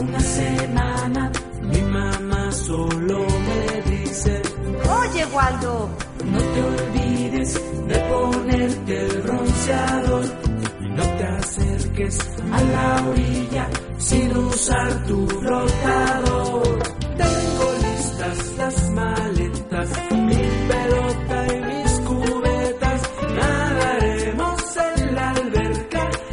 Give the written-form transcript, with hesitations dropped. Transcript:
una semana, mi mamá solo me dice: Oye, Waldo, no te olvides de ponerte